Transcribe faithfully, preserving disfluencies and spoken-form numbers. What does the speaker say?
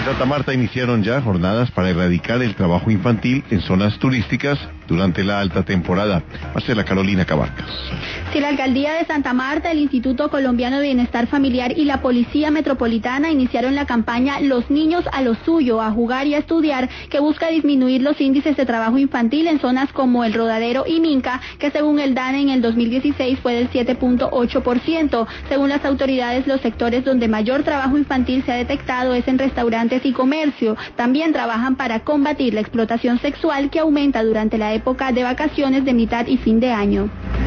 Santa Marta iniciaron ya jornadas para erradicar el trabajo infantil en zonas turísticas durante la alta temporada. Marcela Carolina Cabarcas. Si la Alcaldía de Santa Marta, el Instituto Colombiano de Bienestar Familiar y la Policía Metropolitana iniciaron la campaña Los niños a lo suyo, a jugar y a estudiar, que busca disminuir los índices de trabajo infantil en zonas como El Rodadero y Minca, que según el DANE en el dos mil dieciséis fue del siete punto ocho por ciento. Según las autoridades, los sectores donde mayor trabajo infantil se ha detectado es en restaurantes y comercio. También trabajan para combatir la explotación sexual que aumenta durante la época de vacaciones de mitad y fin de año.